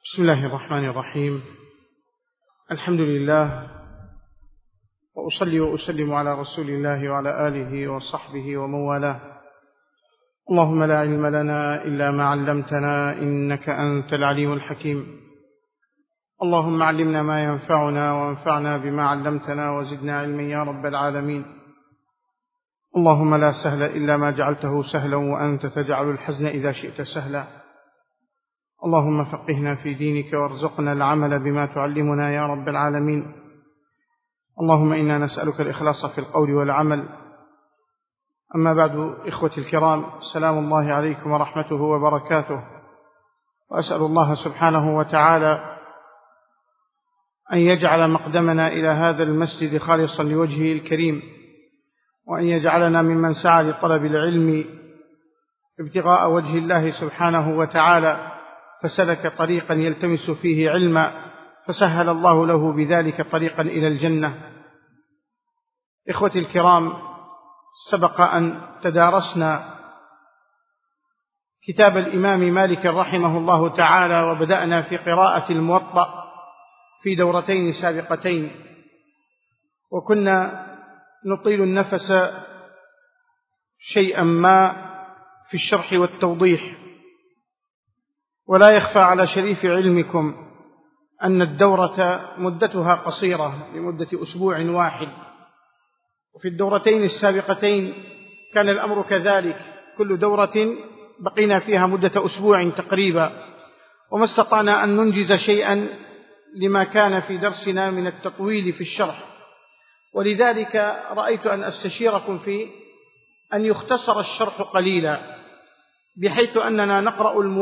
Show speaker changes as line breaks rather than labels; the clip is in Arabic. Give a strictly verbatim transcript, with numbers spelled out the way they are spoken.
بسم الله الرحمن الرحيم. الحمد لله، وأصلي وأسلم على رسول الله وعلى آله وصحبه ومن والاه. اللهم لا علم لنا إلا ما علمتنا إنك أنت العليم الحكيم. اللهم علمنا ما ينفعنا وانفعنا بما علمتنا وزدنا علما يا رب العالمين. اللهم لا سهل إلا ما جعلته سهلا وأنت تجعل الحزن إذا شئت سهلا. اللهم فقهنا في دينك وارزقنا العمل بما تعلمنا يا رب العالمين. اللهم إنا نسألك الإخلاص في القول والعمل. أما بعد، إخوتي الكرام، سلام الله عليكم ورحمته وبركاته. وأسأل الله سبحانه وتعالى أن يجعل مقدمنا إلى هذا المسجد خالصا لوجهه الكريم، وأن يجعلنا ممن سعى لطلب العلم ابتغاء وجه الله سبحانه وتعالى، فسلك طريقا يلتمس فيه علما فسهل الله له بذلك طريقا إلى الجنة. إخوتي الكرام، سبق أن تدارسنا كتاب الإمام مالك رحمه الله تعالى، وبدأنا في قراءة الموطأ في دورتين سابقتين، وكنا نطيل النفس شيئا ما في الشرح والتوضيح. ولا يخفى على شريف علمكم أن الدورة مدتها قصيرة لمدة أسبوع واحد، وفي الدورتين السابقتين كان الأمر كذلك، كل دورة بقينا فيها مدة أسبوع تقريبا، وما استطعنا أن ننجز شيئا لما كان في درسنا من التطويل في الشرح. ولذلك رأيت أن أستشيركم في أن يختصر الشرح قليلا، بحيث أننا نقرأ